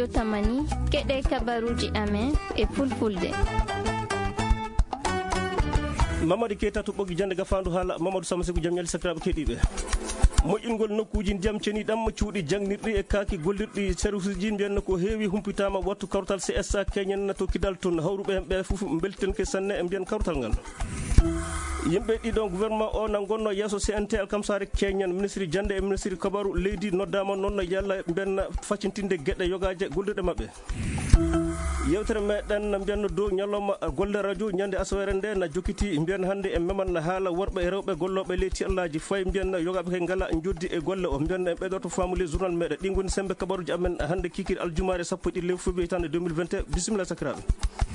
studio Tamani keɗe kabaruji amen e fulfulde. Mamadou Keita to ɓoggi jande gafandu haala Mamadou Samasigu jam ñalli sakiraɓe keɗiɓe moƴƴingol nokkuji ndiyam ceniɗam cuuɗi jangnirɗi e kaaki gollirɗi service ji mbiyanno ko heewi humpitama wattu kawtal CSA keñen to kidal toon hawruɓe hen ɓe foof beltenke sanne e mbiyan kawtal ngal yimɓe ɗiɗon gouvernement o na gonno yesso CNT alkamsare keñan ministre jande e ministre kabaru leydi noddama noon yalla mbiyanna faccintinde gueɗe yogaje gollirɗe mabɓe yewtere meɗen mbiyanno dow ñalawma golle radio ñande asawere nde na jokkiti mbiyan hannde e meman haala worɓe e rewɓe golloɓe leyti allaji fayi mbiyan yogaɓe kay ngala joddi e golle o mbiyan en ɓeyɗoto famule journal meɗen ɗi goni sembe kabaruji amen hannde kikiri aljumare sappo e ɗiɗi lewru février hitande 2021 bisimilla sakiraɓe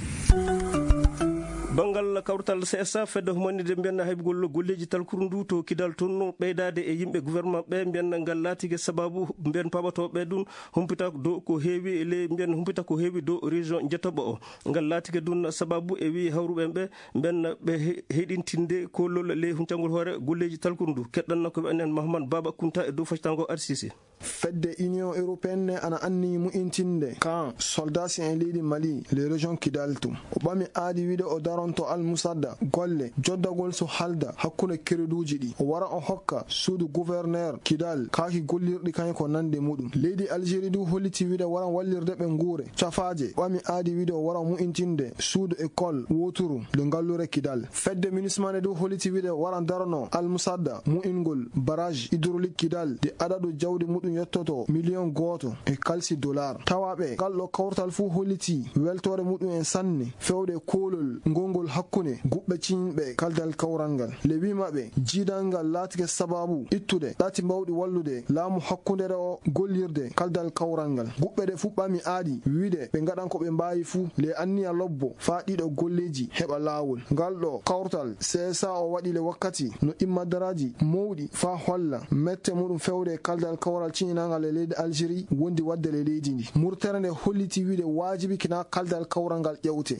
bangal kawtal CSA fedde humanide mbiyanna haybugol golleji talkuru ndu to kidal toon ɓeydade e yimɓe gouvernement ɓe mbiyanna ngal laatigue sababu mbiyan paɓatoɓe ɗum humpita dow ko heewi le mbiyan humpita ko heewi dow région jettoɓo o ngal laatigue ɗum sababu e wi hawruɓe ɓe mbiyanna ɓe heɗintinde kollol le huncangol hoore golleji talkuru ndu keɗɗanno ko enen Mahamad Baba Kunta e dow faccitango RCC fedde union européenne ana anni mu'intinde kan soldats en leydi Mali les régions kidal tum o ɓami aadi wiide o daronto Al Musadda golle joddagol so halda hakkunde kereduji ɗi o wara o hokka suudu gouverneur kidal kaaki gollirɗi kañum ko nande muɗum leydi Algérie du holliti wiide waran wallirde ɓe nguure cafaje ɓami aadi wiide o wara mu'intinde suudu école woturu le ngallure kidal fedde munismane du holliti wiide waran darano Al Musadda mu'ingol barrage hydraulique kidal de adadu jawdi muɗum yettoto million goto e kalsi dollar tawaɓe galɗo kawtal fuu holliti weltore muɗum en sanne fewde kolol ngongol hakkunde guɓɓe cinɓe kaldal kawral ngal le wimaɓe jiidal ngal laatike sababu ittude ɗati mbawɗi wallude laamu hakkundere o gollirde kaldal kawral ngal guɓɓe ɗe fuɓɓami aadi wiide ɓe gaɗan ko ɓe mbawi fuu le anniya lobbo faa ɗiɗo golleji heɓa laawol ngal ɗo kawtal CSA o waɗi le wakkati no immadaraji mawɗi faa holla mette muɗum fewde kaldal kawral cininangal e leydi Algérie wondi wadde le leydi ndi murtere nde holliti wiide wajibi kina kaldal kawral ngal ƴewte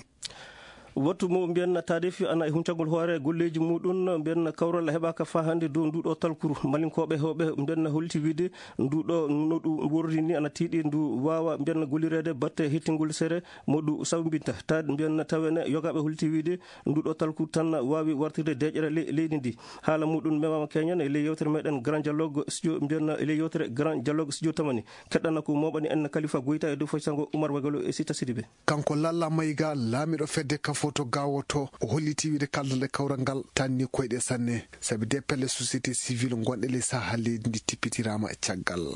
wattu mo mbiyanna tadefi ana e huncagol hoore golleji muɗum mbiyanna kawral heɓaka fa hannde dow nduɗo talkuru malinkoɓe hewɓe mbiyanna holti wiide nduɗo no ɗum worri ni ana tiiɗi ndu wawa mbiyanna gollirede batte hettingol seere moɗu sawbinta ta mbiyanna tawene yogaɓe holti wiide nduɗo talkuru tan wawi wartirde deƴƴere leydi ndi haala muɗum memama keñan e ley yewtere meɗen grand dialogue studio mbiyanna e ley yewtere grand dialogue studio tamani keɗɗanna ko moɓani en Khalifa Goyta e dow façango Oumar Wagalo e Sita Sidibé kanko Lalla Mayiga laamiɗo fedde kafo to gawoto o holliti wiide kaldal kawral ngal tanni koyɗe sanne sabi de pelle société civile gonɗe ley saha leydi ndi tippitirama e caggal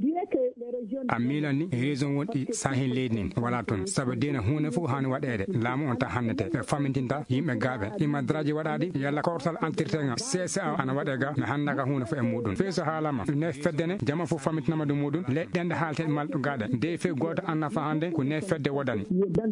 a milani région wonɗi sahen leydi nin wala toon saabu dina hunde fof hani waɗede laamu on ta hannete ɓe fammintinta yimɓe gaaɓe immandiraji waɗaɗi yalla kawtal entretien CSA ana waɗe ga mi handaka hunde fof e muɗum fe so haalama ne feddene jama fof fammintinama ɗum muɗum leɗɗende haalte malɗo gaɗe nde fe goto annafa hannde ko ne fedde waɗani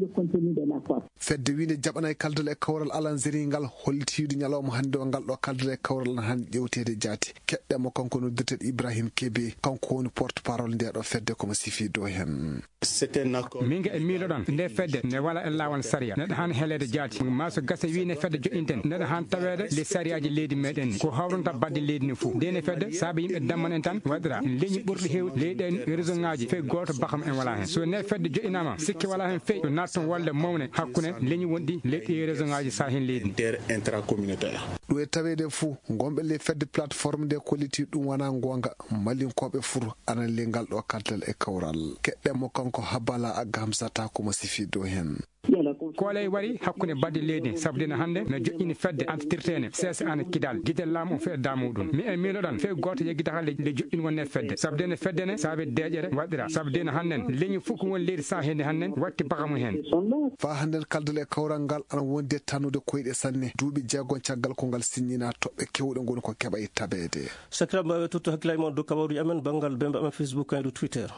fedde wiide jaɓanay kaldal e kawral alanzeri ngal hollitiide ñalawma hannde o ngal ɗo kaldal e kawral han ƴewtede jaati keɗɗemo kanko noddirteɗo Ibrahima Kébé kanko woni porte parole nde ɗo fedde komo sifi dow hen minga e miiloɗon nde fedde ne wala e lawol saria neɗɗo han helede jaati ma so gasa wi ne fedde joƴinten neɗɗo han tawede les sariyaji leydi meɗen ni ko hawronta badde leydi ni fou nde ne fedde saabu yimɓe damman en tan waɗira leñi ɓurɗi hewde leyɗen réseau ngaji fe goto bakam en wala hen so ne fedde joƴinama sikki wala hen feewi yo natton walde mawne hakkude leñi wonɗi leyɗi réseau ngaji sa hen leydi intracommunautaire ɗum e tawede fou gomɓe le fedde plateforme nde kolliti ɗum wona gonga malinkoɓe fur ana le ngal ɗo kaldal e kawral keɗɗemo kanko Habala Agga Hamsata komo sifi dow hen kooley waɗi hakkude badde leydi sabu dina hannde no joƴƴini fedde entretien CSA ana kidal guitel laamu o fe damuɗum mi en miiloɗon fe goto yeggitaka le joƴƴini wonne fedde sabu dene feddene saabi deƴƴere waɗira sabu dina hannen leñi fof ko woni leydi sahende hannen watti bakamu hen fa handen kaldal e kawral ngal ana wondi tannude koyɗe sanne duuɓi jeegom caggal ko ngal signina toɓɓe kewɗe goni ko keɓa e tabede sakiraɓe mbawe totto hakkillaji mon dow kabaruji amen banggal bembe amen Facebook kayɗo Twitter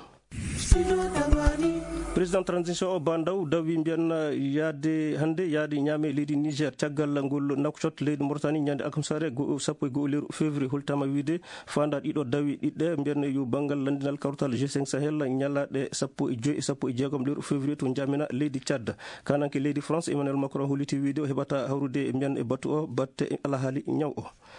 président transition o bandaw dawi mbiyanna yaade hannde yaade ñaame leydi Niger caggal ngol nakcot leydi Mauritanie ñande alkamsare sappo e goho lewru février holtama wiide fanda ɗiɗo dawi ɗiɗɗe mbiyanna yo banggal landinal kawtal G5 Sahel ñalaɗe sappo e joyi sappo e jeegom lewru février to jamina leydi Tchad kananke leydi France Emmanuel Macron holliti wiide o heɓata hawrude mbiyanna e battu o batte alahaali ñaw o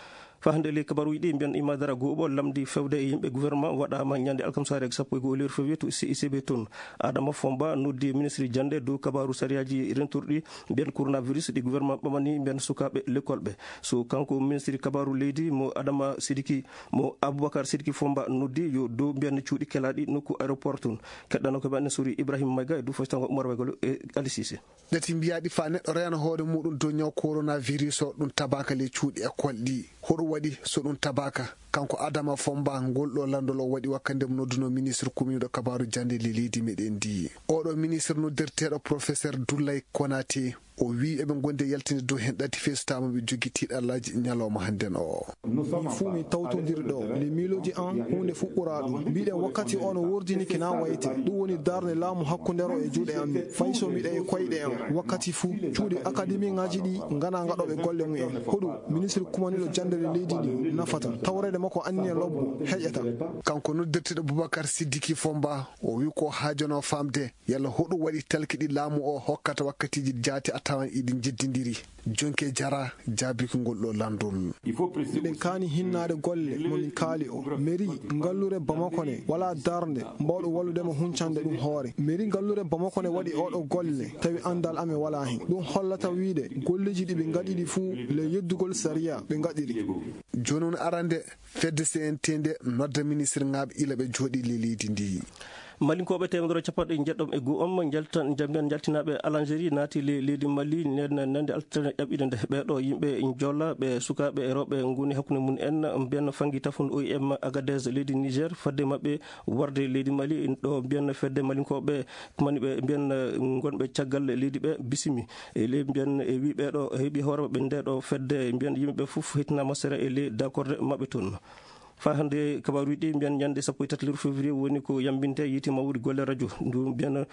fa hande le kabaruji ɗi mbiyan imadara go'oɓo lamdi fewde e yimɓe gouvernement waɗama ñande alkamsare 11 lewru février to CICB toon. Adama Fomba noddi ministre jande dow kabaru sariyaji rentorɗi mbiyan coronavirus ɗi gouvernement ɓamani mbiyan sukaɓe l'école ɓe. So kanko ministre kabaru leydi mo Adama Sidiki mo Aboubacar Sidiki Fomba noddi yo dow mbiyan cuuɗi kelaɗi nokku aéroport toon. Keɗɗano ko ɓanne sori Ibrahima Mayga e dow fostango Oumar Wegolo e Ali Cissé. Ɗati mbiyaɗi fa neɗɗo reena hoore muɗum dow ñaw coronavirus o ɗum tabaka le cuuɗi école ɗi hoɗum waɗi so ɗum tabaka kanko Adama Fomba ngolɗo landol o waɗi wakkande mo nodduno ministre commune ɗo kabaru jande le leydi meɗen ndi. Oɗo ministre noddirteɗo professeur Doulay Konaté o wi eɓe gonde yaltinde dow hen ɗati fesutama ɓe jogui tiiɗallaji ñalawma hannden o. fuu mi tawtodiri ɗo le miiloji an hunde fuɓɓura ɗum mbiɗen wakkati o no wordini kina wayte ɗum woni darde laamu hakkundero e juuɗe amin fay so mbiɗa e koyɗe am wakkati fuu cuuɗi académie ŋaji ɗi gana gaɗoɓe golle mumen hoɗum ministre kumaniɗo jandere leydi ndi nafata tawrede makko anni e lobbo heƴata. Kanko noddirteɗo Boubacar Sidiki Fomba o wi ko haajono famde yalla hoɗum waɗi talkiɗi laamu o hokkata wakkatiji jaati a tawan iɗin jeddidiri. Jonke Jara jaabi ko ngol ɗo landol. Miɗen kaani hinnade golle momin kaali o mairie ngallure Bamakone wala darde mbawɗo walludemo huncande ɗum hoore. Mairie ngallure Bamakone waɗi oɗo golle tawi andal ame wala hen ɗum hollata wiide golleji ɗi ɓe gaɗiɗi fuu le yeddugol sariya ɓe gaɗiri. Jonon arande fedde CNT nodda ministre ŋaaɓe ila ɓe jooɗi le leydi ndi. malinkoɓe temedere capanɗe jeɗɗom e go'om jambian jaltinaɓe Algérie naati leydi Mali nande alterne ƴaɓɓide nde ɓeɗo yimɓe jolla ɓe sukaɓe e rewɓe ngoni hakkude mum en mbiyan fangi tafunde OIM Agadez leydi Niger fadde mabɓe warde leydi Mali ɗo mbiyan fedde malinkoɓe kumaniɓe mbiyan gonɓe caggal leydi ɓe bisimi e ley mbiyan e wi ɓeɗo heeɓi hoore mabɓe ndeɗo fedde mbiyan yimɓeɓe foof hettinama sere e ley d'accorde mabɓe toon. fa hande kabaruji ɗi mbiyan ñande 13 lewru février woni ko yambinte yiiti mawɗi golle radio ndu mbiyan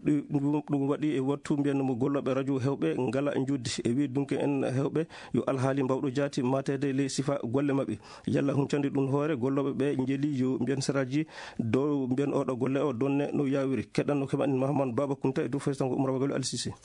ɗum waɗi e wattu mbiyan mo golloɓe radio hewɓe ngala juddi e wi donc en hewɓe yo alhaali mbawɗo jaati matede ley sifa golle mabɓe yalla huncande ɗum hoore golloɓe ɓe jeeli yo mbiyan saraji dow mbiyan oɗo golle o donne no yawiri keɗɗanno keɓanin Mahamadou Baba Kounta e dow faytango Oumar Wagalo Ali Cissé.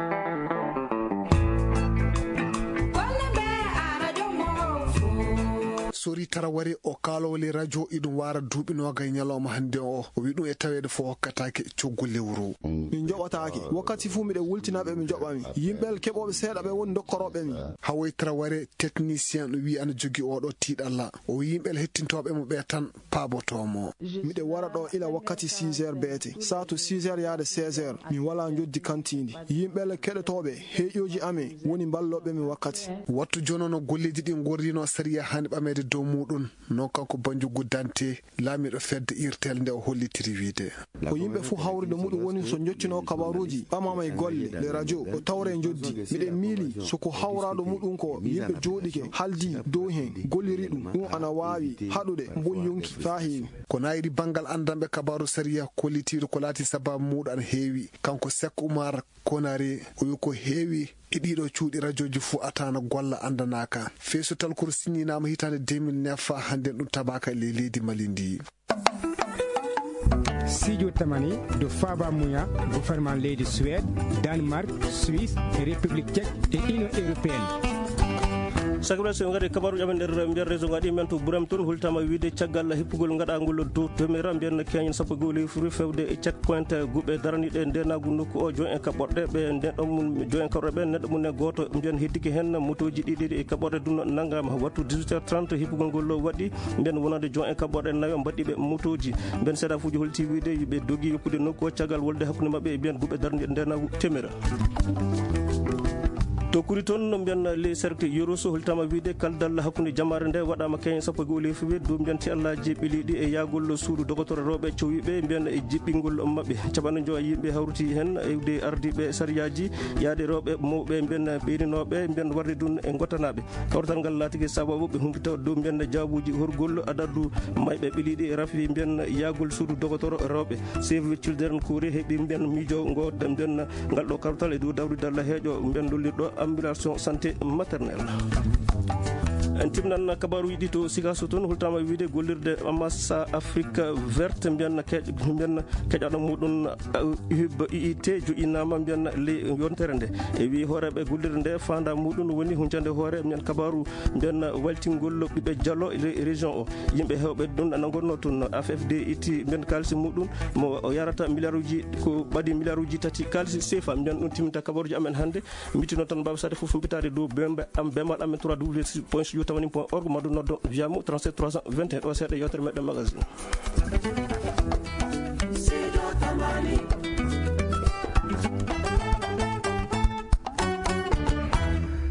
Sori Taraware o kalowle radio iɗum wara duuɓi nogay ñalawma hande o wi ɗum e tawede fo hokkatake coggol lewru min joɓatake wakkati fuu miɗe wultinaɓe mi joɓami yimɓel keɓoɓe seeɗa ɓe woni dokkoroɓe mi. Hawoy Taraware technicien ɗo wi ana jogui oɗo tiiɗalla o wi yimɓel hettintoɓe mo ɓe tan paabotomo. miɗe wara ɗo ila wakkati 6 heures beete satu 6 heures yaade 16 heures mi wala joddi kantidi yimɓel keɗotoɓe heeƴoji ame woni balloɓe mi wakkati wattu jonono golleji ɗi gordino sariya hani ɓamede dow muɗum non kanko Bandiou Guddante laamiɗo fedde irtel nde o hollitiri wiide ko yimɓe fuu hawride muɗum woni so joccino kabaruji ɓamama e golle le radio o tawre joddi miɗen miili soko hawraɗo muɗum ko yimɓe jooɗike haldi dow hen golliri ɗum ana wawi haɗude mboyonki fa heewi ko nayiri banggal andanɓe kabaru sariya kollitiɗo ko laati sababu muɗum ana heewi kanko Seck Oumar Konare o wi ko heewi e ɗiɗo cuuɗi radio ji fuu atana golla andanaka feesotal koro signinama hitande 2009 hande ɗum tabaka le leydi Mali ndi. Sidio Tamani do Faba Mouya gouvernement leydi Suède Danemark Suisse et République tchèque et Union européenne. sakira so ngari kabaruji amen nder mbiyan réseau ngaɗi men to ɓuuram toon hultama wiide caggal hippugol gaɗagol dow temera mbiyan keñen sappo goli furi fewde e check point guɓe daraniɗe ndenagu nokku o join e kaɓɓorɗe ɓe ndenɗon mum join kaɓɓorɗe ɓe neɗɗo mum e goto mbiyan heddiki hen motoji ɗiɗi e kaɓɓorɗe ɗum naggama wattu 18h30 hippugol ngol waɗi mbiyan wonande join e kaɓɓorɗe nayo mbaɗɗiɓe motoji mbiyan seeɗa fuji holti wiide ɓe dogui yoppude nokku o caggal wolde hakkude mabɓe e mbiyan guɓe daraniɗe ndenagu temera. to kuri toon no mbiyan les cercle yoroso holtama wiide kaldal hakkude jamare nde waɗama keñen sappo go ley fewi dow mbiyanti allaji ɓiliɗi e yagol suudu dogotoro rewɓe cowiɓe mbiyan e jiɓɓingol mabɓe caɓanɗe joyi yimɓe hawruti hen ewde ardiɓe sariyaji yaade rewɓe mawɓe mbiyan ɓeyninoɓe mbiyan warde dun e gottanaɓe kawrital ngal laatiki sababu ɓe humpita dow mbiyan jabuji horgol adadu mayɓe ɓiliɗi e rafi mbiyan yagol suudu dogotoro rewɓe Save Children Kouri heeɓi mbiyan miijo ngo mbiyan ngal ɗo kawrital e dow dawridalla heeƴo mbiyan dollirɗo ambulation santé maternelle. en timnan kabaru yiɗi to Sikasso toon hultama wiide gollirde massa Afrique verte mbiyanna keƴaɗo muɗum IIT joƴinama mbiyanna ley yontere nde e wi hooreɓe gollirde nde fanda muɗum woni huncande hoore mbiyan kabaru mbiyanna waltingol ɓiɓɓe Diallo e région o yimɓe hewɓe ɗum anagonno toon AFFD itti mbiyan kalisi muɗum mo yarata milliard uji ko ɓaɗi milliard uji tati kalisi CFA mbiyan ɗum timminta kabaruji amen hannde mbitino tan Baba Sade fof mbitade dow bemal amen 3w.tamani.org madu noddo wiyamu 37 321 o seeɗa yewtere meɗen magazine.